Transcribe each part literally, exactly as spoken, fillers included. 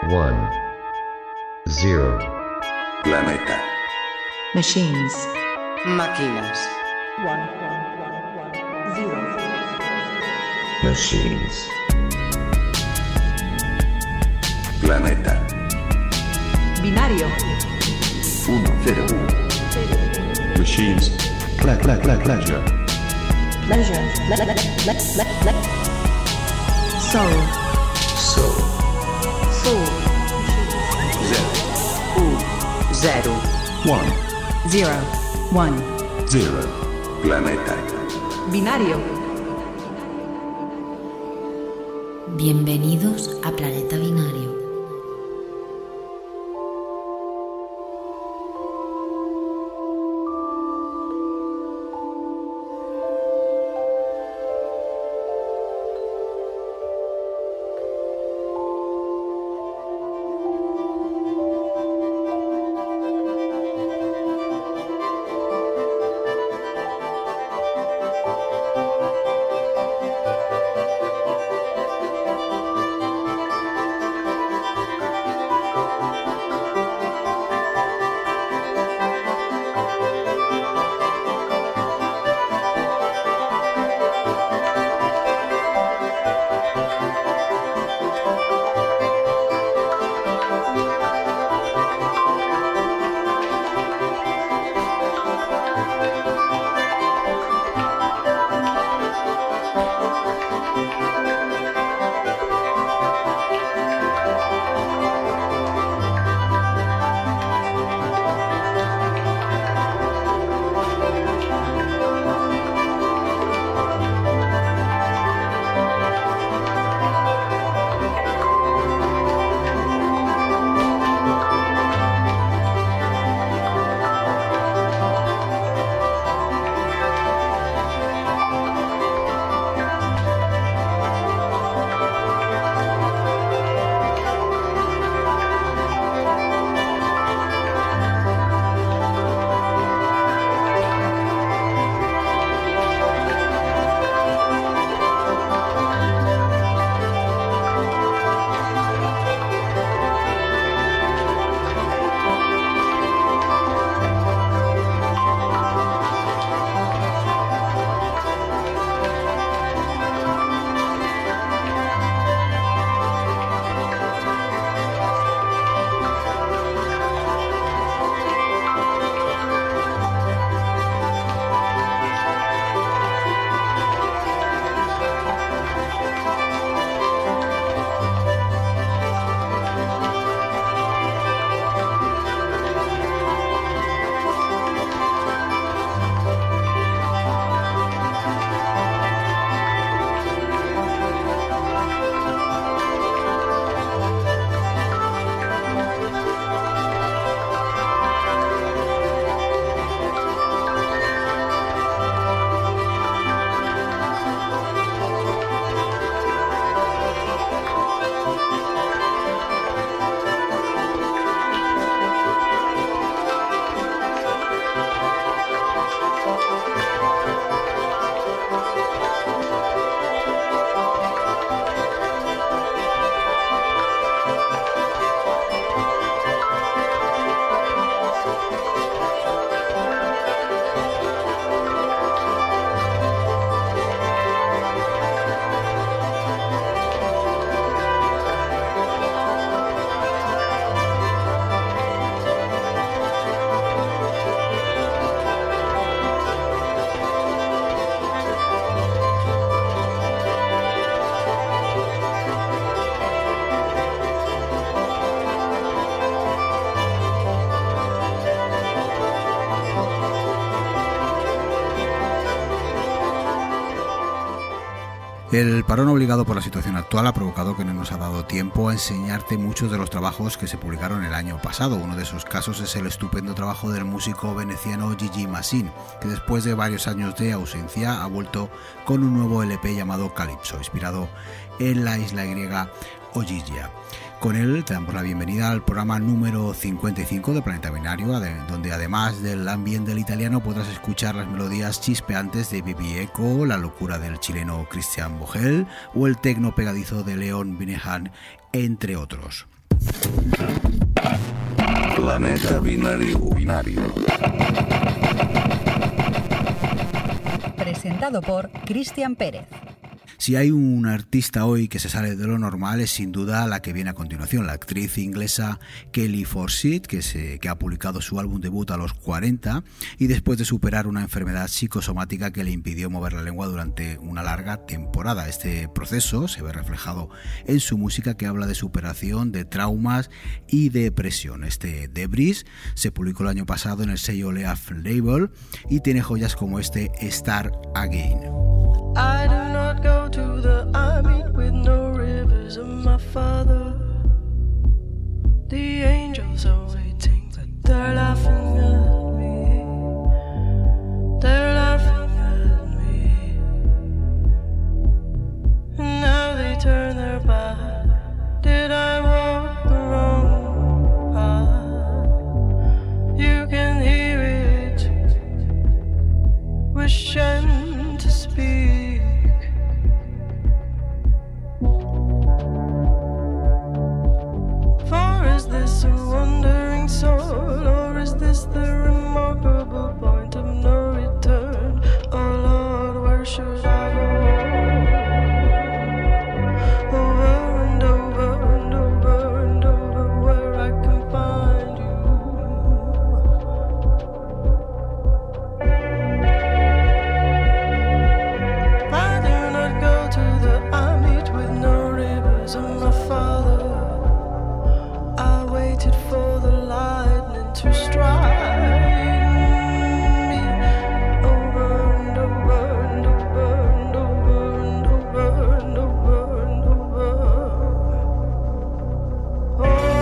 One. Zero. Planeta. Machines. Máquinas. One, one, one, one, zero. Machines. Planeta. Binario. Uno, cero. Machines. Cla, cla, cla, pleasure. Pleasure. Le, le, le, le, le. Soul. Soul. Soul. Zero. U. Zero. One. Zero. One. Zero. Planeta. Binario. Bienvenidos a Planeta Binario. El parón obligado por la situación actual ha provocado que no nos ha dado tiempo a enseñarte muchos de los trabajos que se publicaron el año pasado. Uno de esos casos es el estupendo trabajo del músico veneciano Gigi Masin, que después de varios años de ausencia ha vuelto con un nuevo L P llamado Calypso, inspirado en la isla griega Ogygia. Con él te damos la bienvenida al programa número cincuenta y cinco de Planeta Binario, donde además del ambiente del italiano podrás escuchar las melodías chispeantes de Baby Echo, la locura del chileno Christian Vogel o el tecno pegadizo de Leon Binehan, entre otros. Planeta Binario. Binario. Presentado por Cristian Pérez. Si hay un artista hoy que se sale de lo normal es sin duda la que viene a continuación, la actriz inglesa Kelly Forsyth, que, se, que ha publicado su álbum debut a los cuarenta y después de superar una enfermedad psicosomática que le impidió mover la lengua durante una larga temporada. Este proceso se ve reflejado en su música, que habla de superación, de traumas y depresión. Este Debris se publicó el año pasado en el sello Leaf Label y tiene joyas como este Start Again. I do not go to the army with no rivers of my father. The angels are waiting, but they're laughing at me. They're laughing at me. And now they turn their back. Did I walk the wrong path? You can hear it wishing to speak. For is this a wandering soul, or is this the remarkable point of no return? Oh Lord, where should I go? Over and over and over and over, where I can find you. I do not go to the I meet with no rivers of my father. I waited for the lightning to strike me over and over and over and over and over and over and over. Oh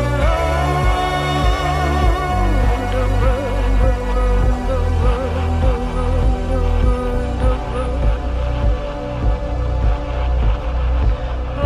Lord, and over and over and over and over and over and over. Oh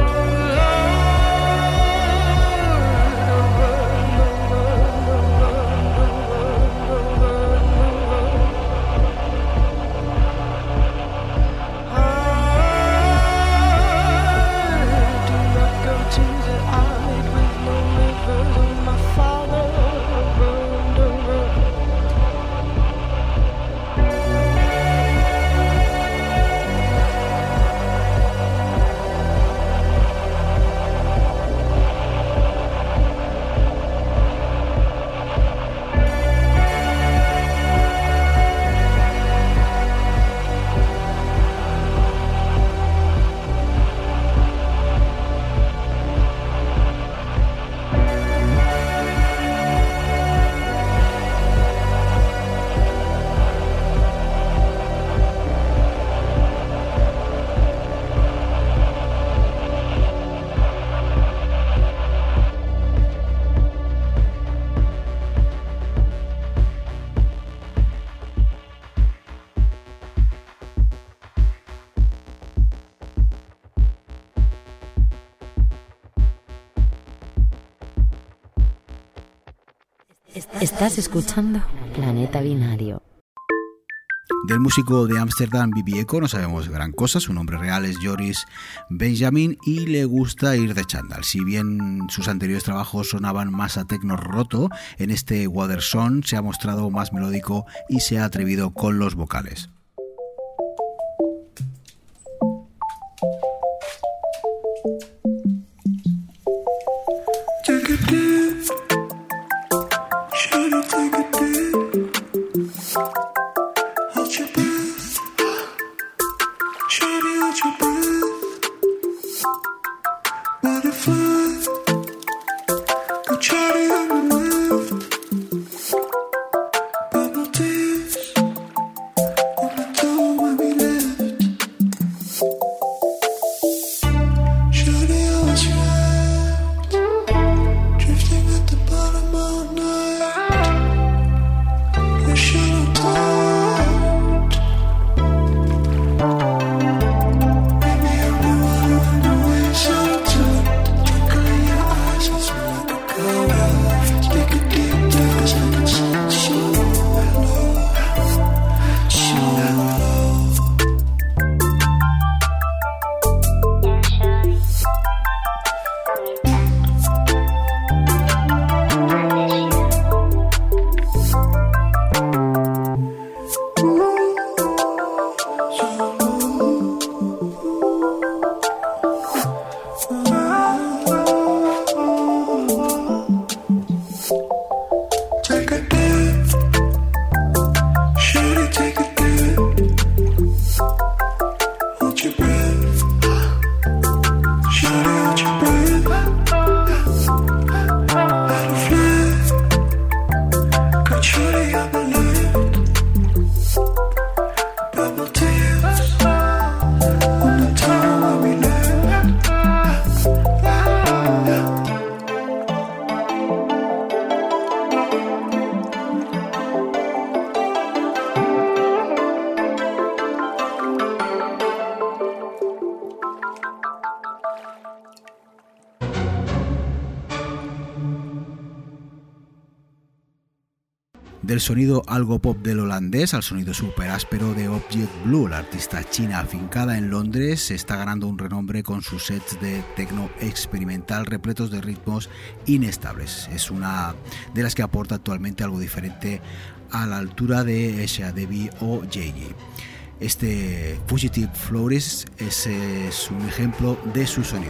Estás escuchando Planeta Binario. Del músico de Ámsterdam Bibi Eko no sabemos gran cosa. Su nombre real es Joris Benjamin y le gusta ir de chándal. Si bien sus anteriores trabajos sonaban más a techno roto, en este Watersong se ha mostrado más melódico y se ha atrevido con los vocales. Maybe I'm the one who went so to Del sonido algo pop del holandés al sonido súper áspero de Object Blue, la artista china afincada en Londres se está ganando un renombre con sus sets de techno experimental repletos de ritmos inestables. Es una de las que aporta actualmente algo diferente a la altura de Esha Devi o J-G. Este Fugitive Flores es, es un ejemplo de su sonido.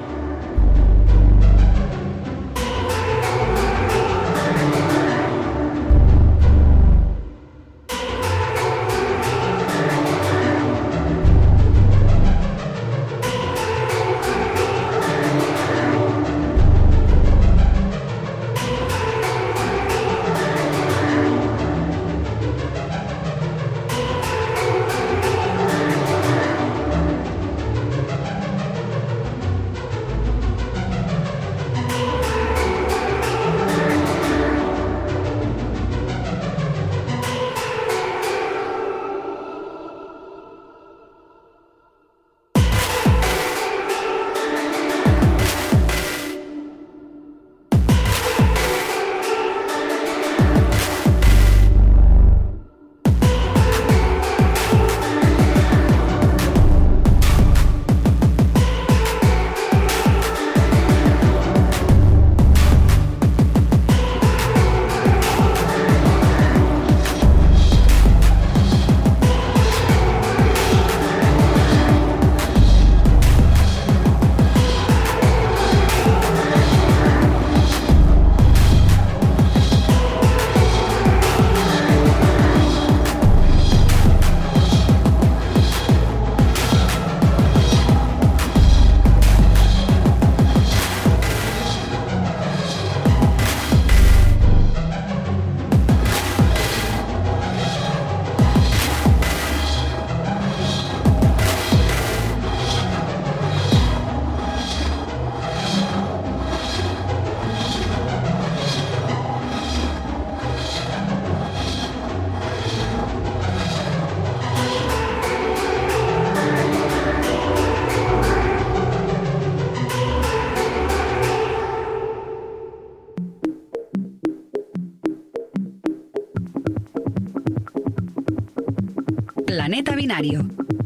Planeta Binario.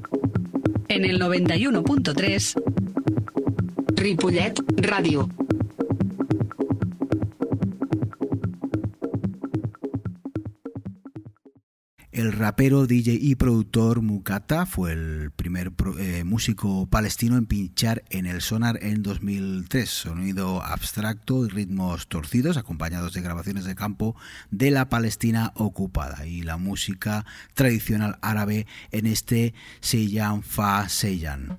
En el noventa y uno punto tres. Ripollet Radio. El rapero, D J y productor Mukata fue el primer pro, eh, músico palestino en pinchar en el Sonar en dos mil tres. Sonido abstracto y ritmos torcidos acompañados de grabaciones de campo de la Palestina ocupada y la música tradicional árabe en este Seyyan Fa Seyyan.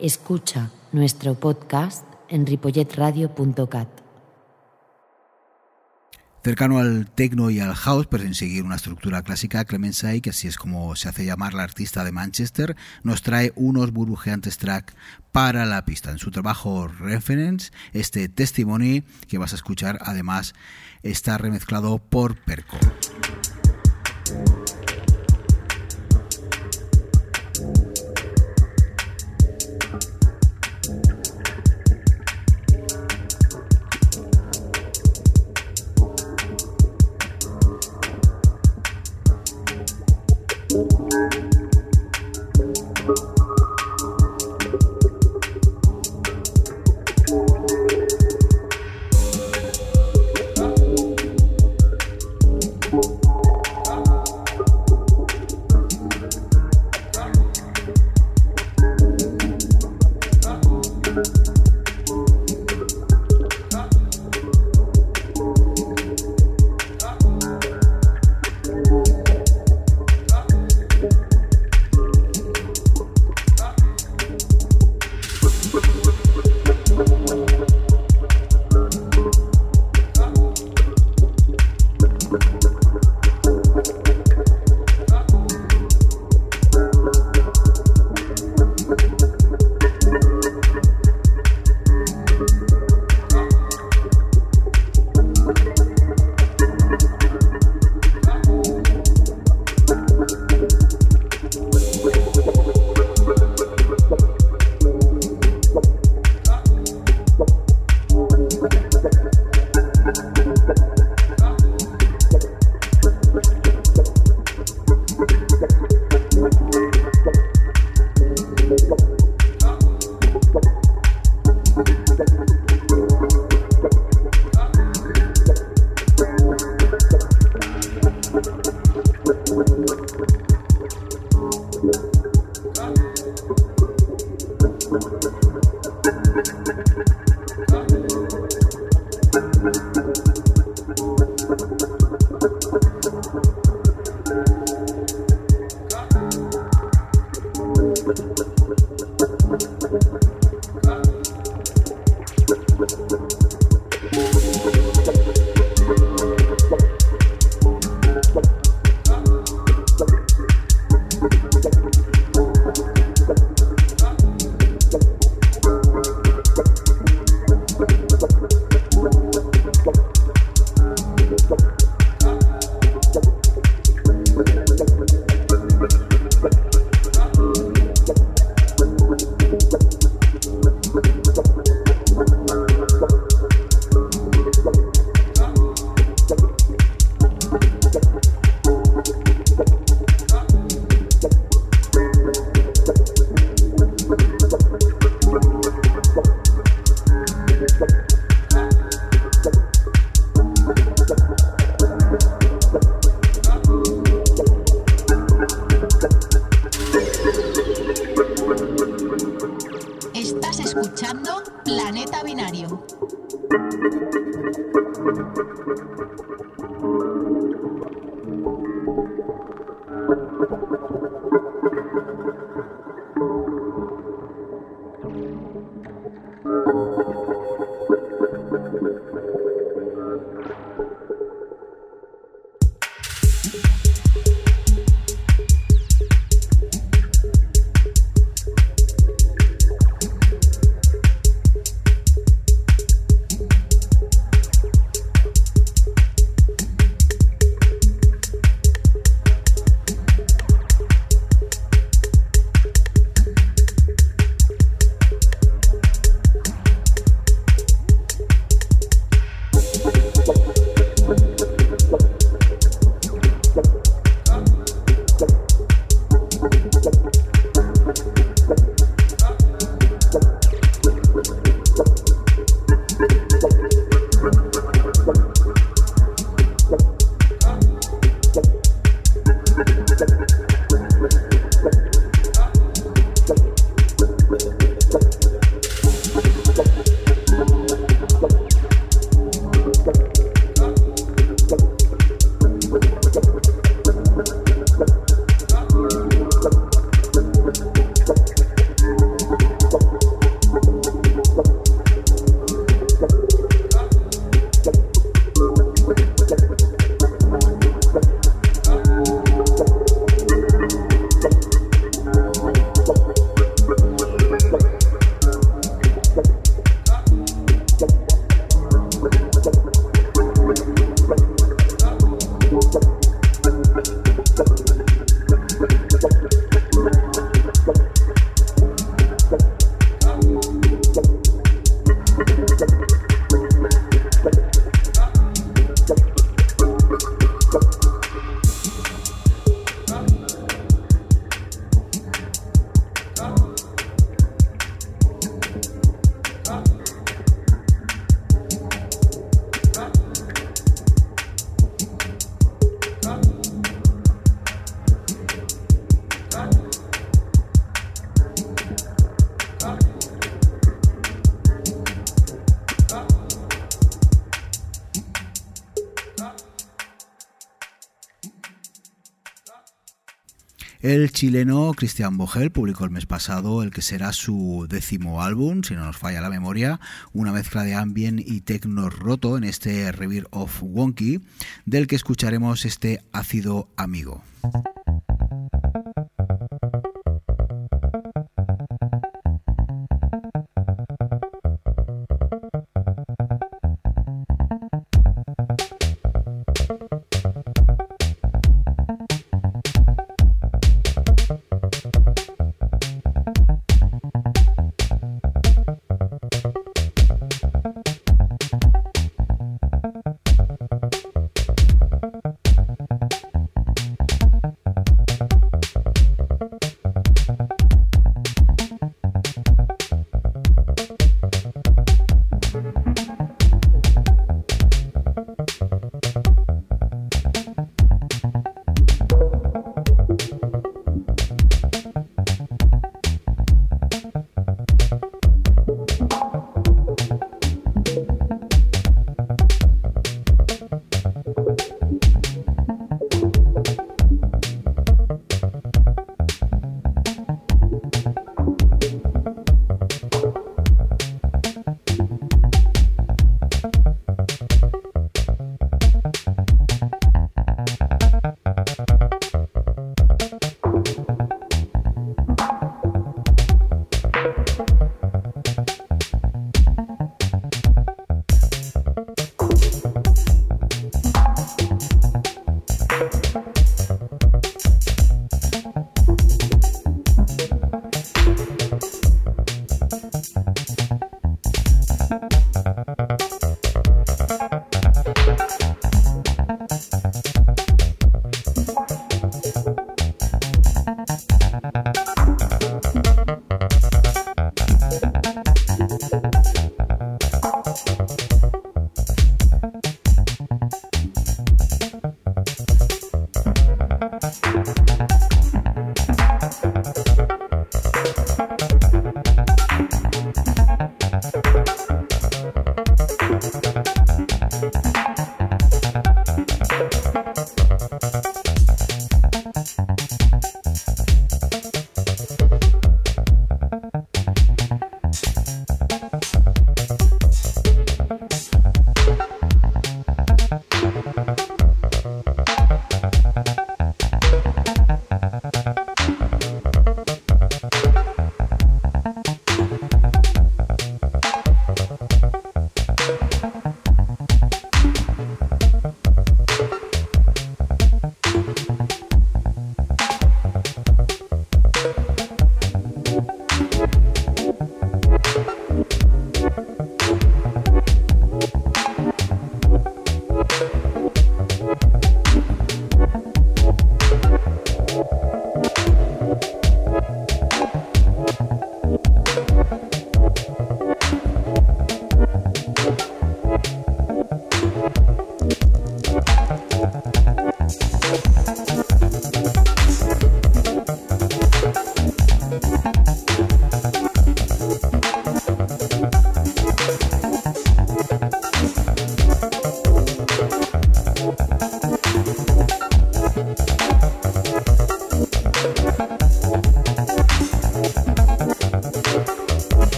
Escucha nuestro podcast en ripollet radio punto cat. Cercano al techno y al house, pero sin seguir una estructura clásica, Clement Say, que así es como se hace llamar la artista de Manchester, nos trae unos burbujeantes tracks para la pista. En su trabajo Reference, este Testimony que vas a escuchar, además, está remezclado por Perco. El chileno Cristian Vogel publicó el mes pasado el que será su décimo álbum, si no nos falla la memoria, una mezcla de ambient y techno roto en este Reverie of Wonky, del que escucharemos este Ácido Amigo.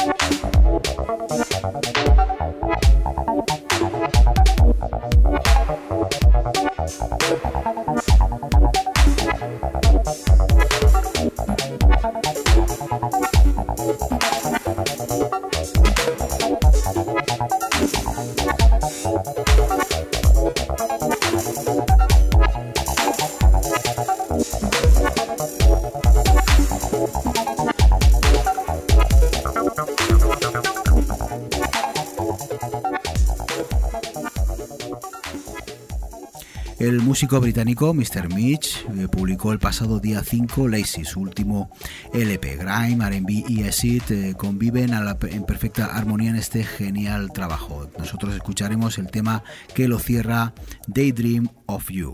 El músico británico mister Mitch eh, publicó el pasado día cinco Lazy, su último L P. Grime, R and B y acid eh, conviven a la, en perfecta armonía en este genial trabajo. Nosotros escucharemos el tema que lo cierra, Daydream of You.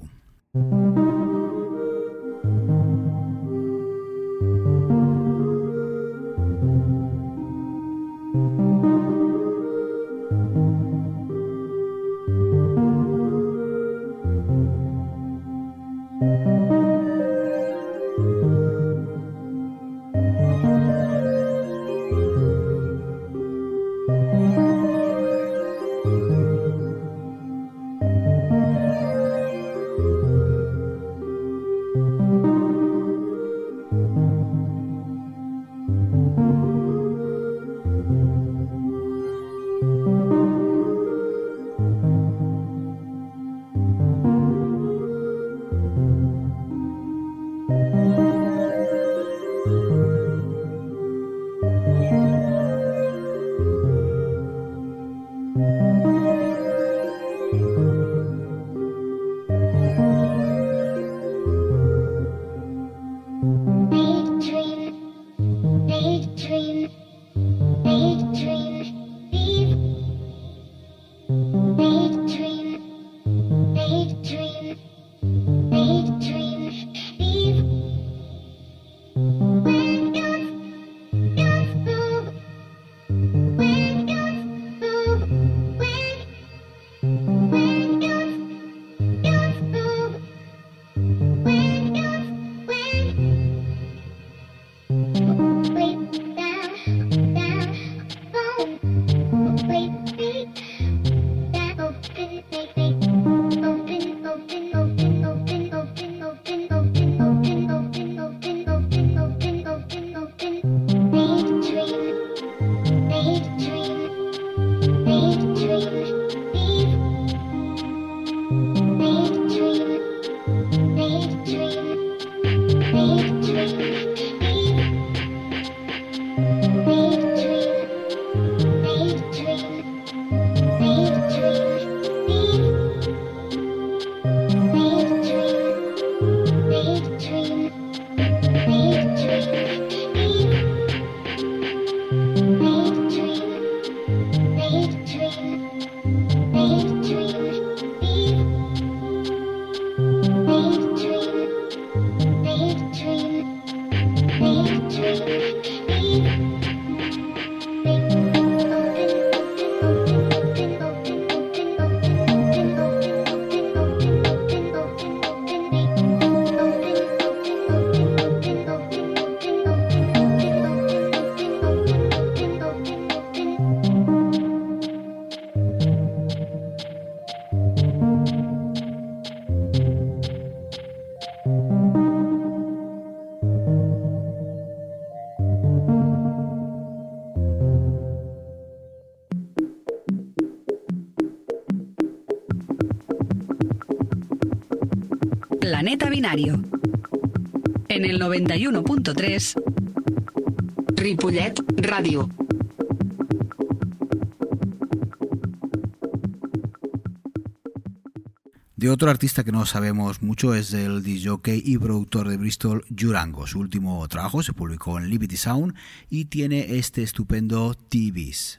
Planeta Binario. En el noventa y uno punto tres. Ripollet Radio. De otro artista que no sabemos mucho es el disc-jockey y productor de Bristol, Yurango. Su último trabajo se publicó en Liberty Sound y tiene este estupendo T-Bis.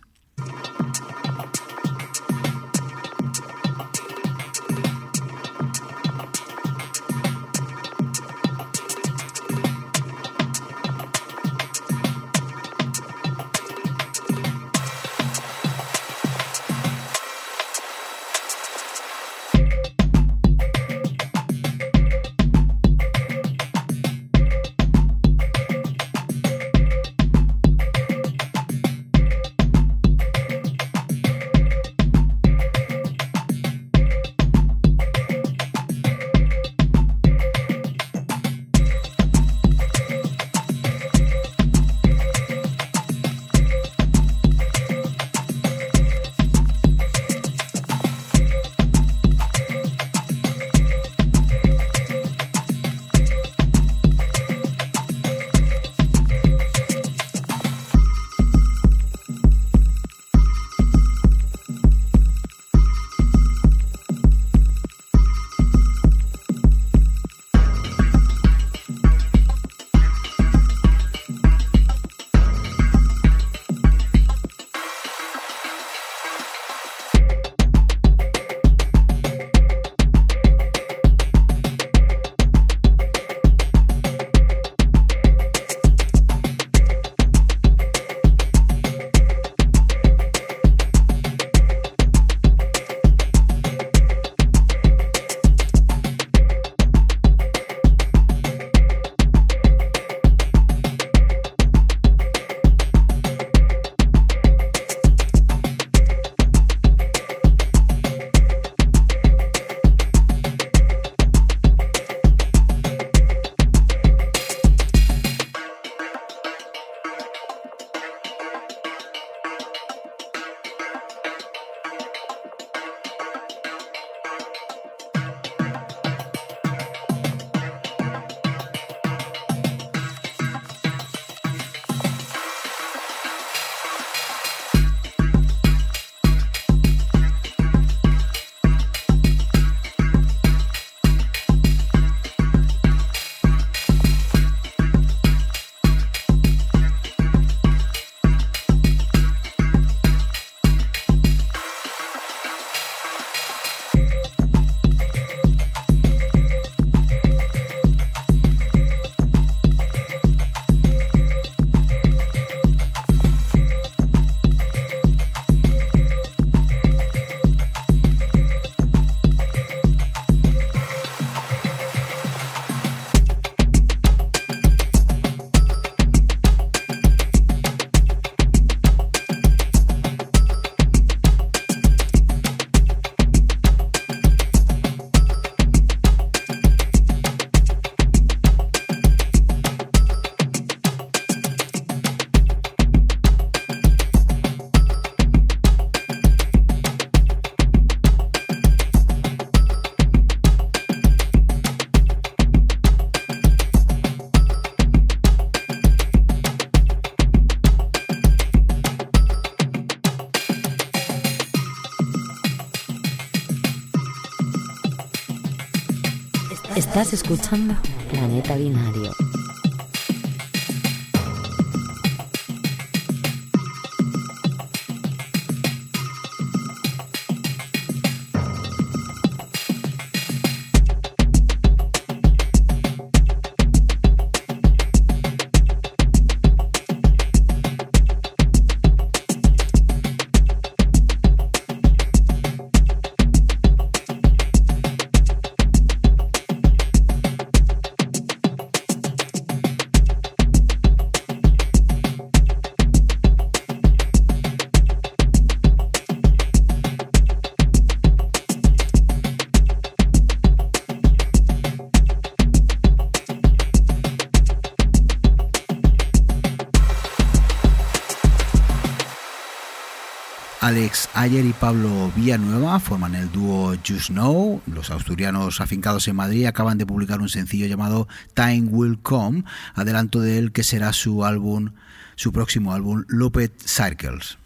Estás escuchando Planeta Binario. Alex Ayer y Pablo Villanueva forman el dúo Just Know. Los asturianos afincados en Madrid acaban de publicar un sencillo llamado Time Will Come, adelanto de él que será su álbum, su próximo álbum, Looped Circles.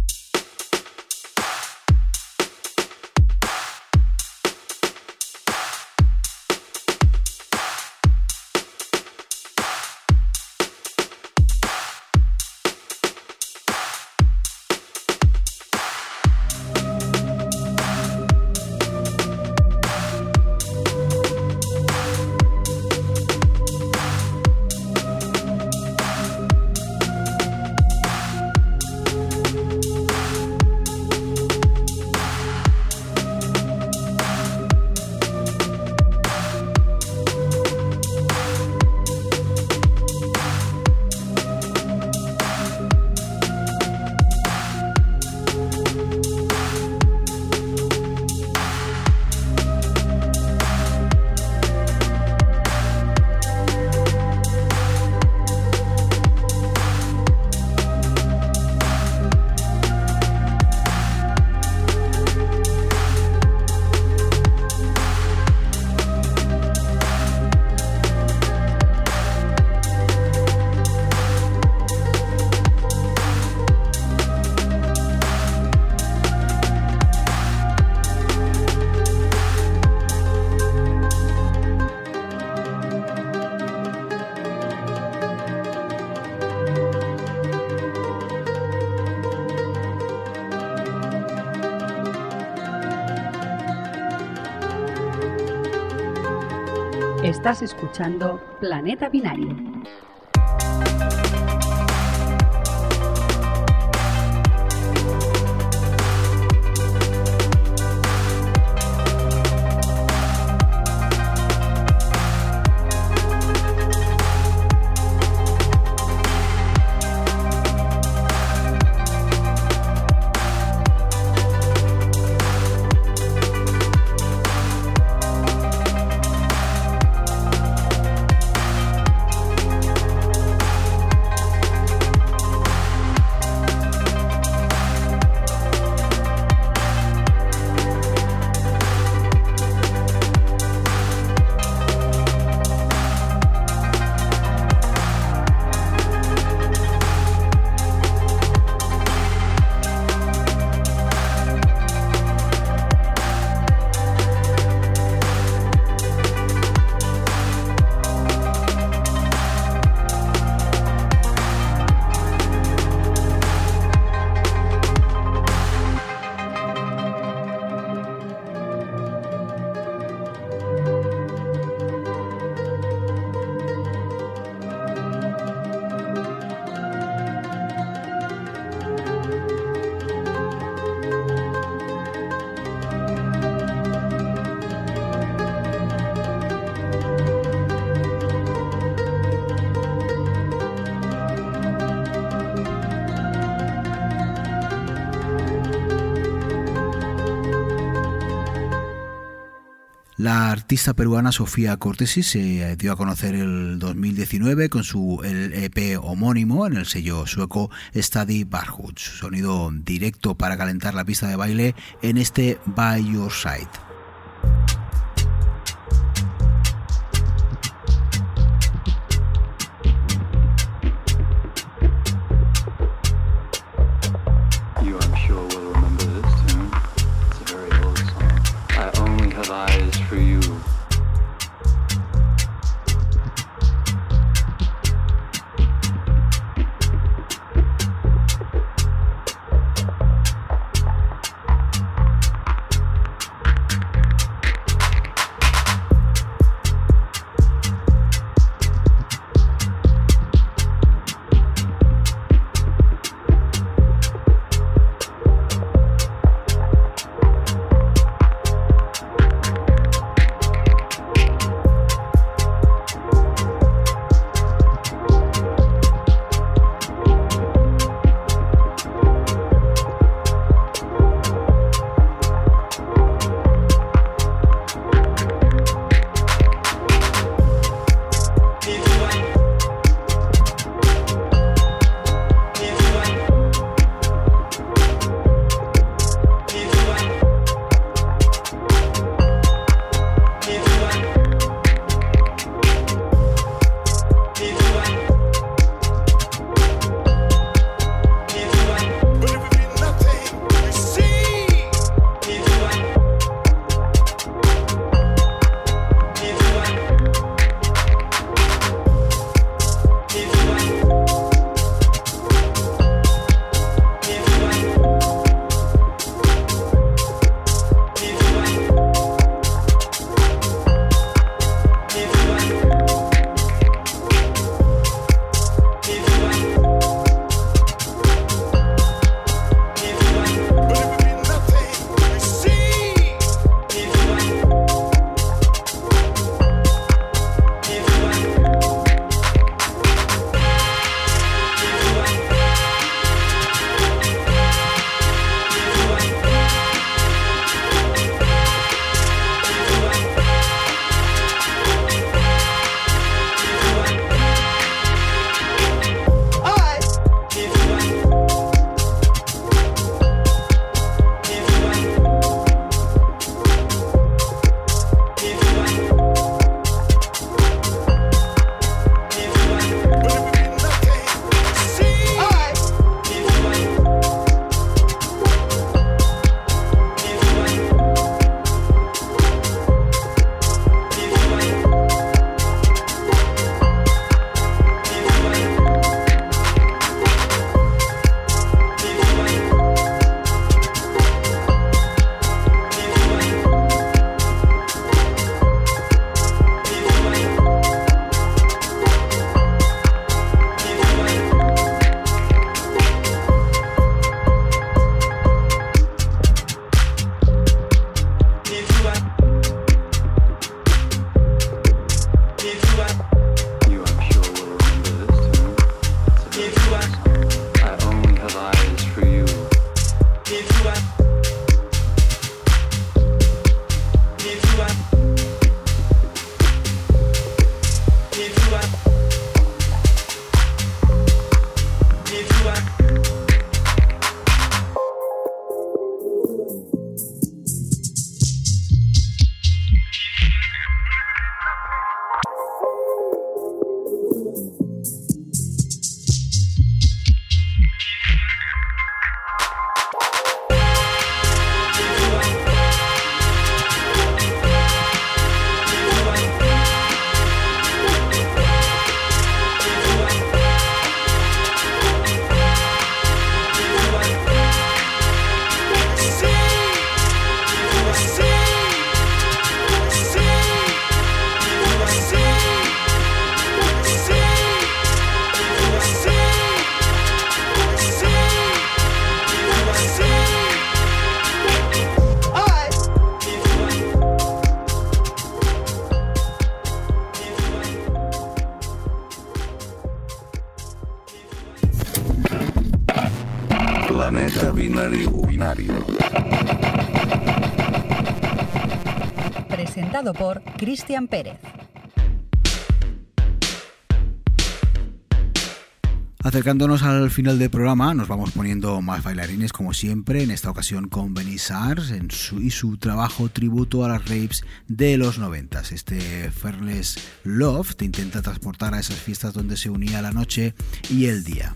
Estás escuchando Planeta Binario. La artista peruana Sofía Cortesi se dio a conocer el dos mil diecinueve con su el E P homónimo en el sello sueco Study Barhood, sonido directo para calentar la pista de baile en este By Your Side. For you. Planeta Binario. Binario. Presentado por Cristian Pérez. Acercándonos al final del programa, nos vamos poniendo más bailarines como siempre, en esta ocasión con Benny Sars en su, y su trabajo tributo a las raves de los noventas. Este Fearless Love te intenta transportar a esas fiestas donde se unía la noche y el día.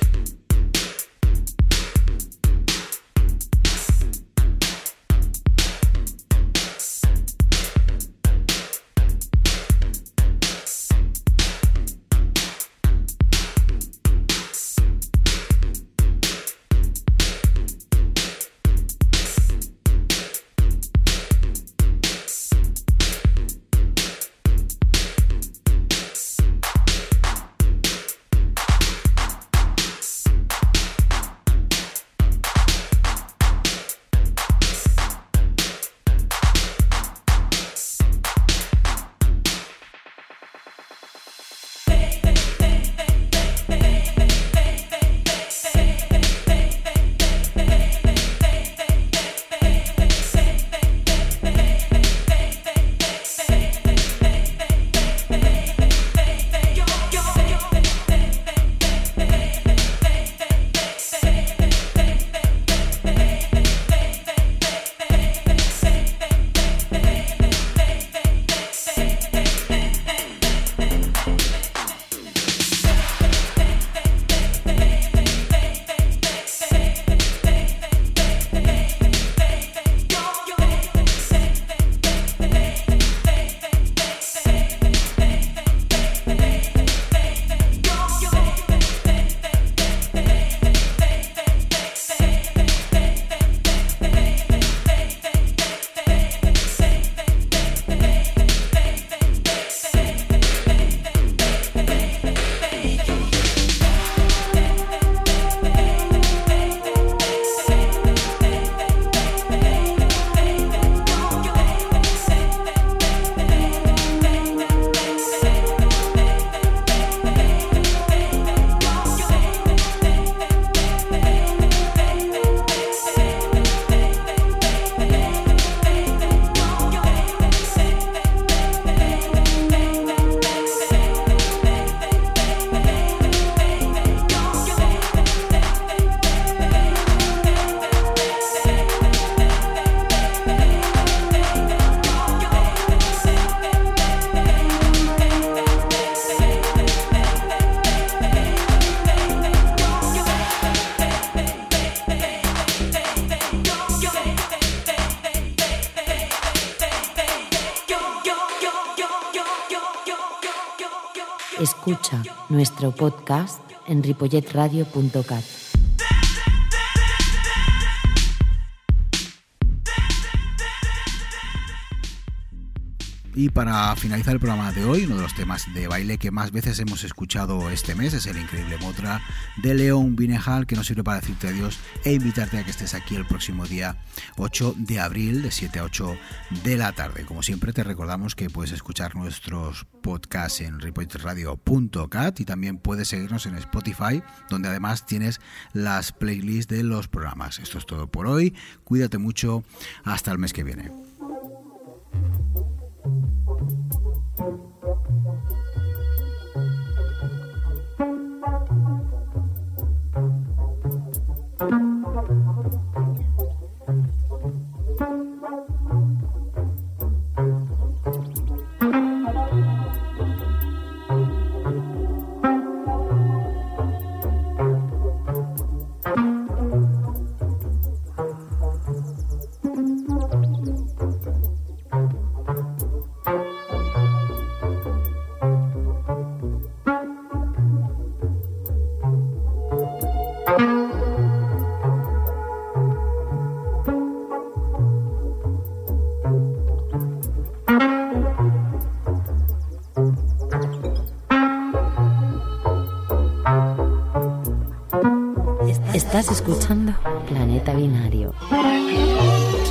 Escucha nuestro podcast en ripollet radio punto cat. Y para finalizar el programa de hoy, uno de los temas de baile que más veces hemos escuchado este mes es el increíble Motra de Leon Binehal, que nos sirve para decirte adiós e invitarte a que estés aquí el próximo día ocho de abril de siete a ocho de la tarde. Como siempre te recordamos que puedes escuchar nuestros podcasts en ripollet radio punto cat y también puedes seguirnos en Spotify, donde además tienes las playlists de los programas. Esto es todo por hoy, cuídate mucho, hasta el mes que viene. Estás escuchando Planeta Binario.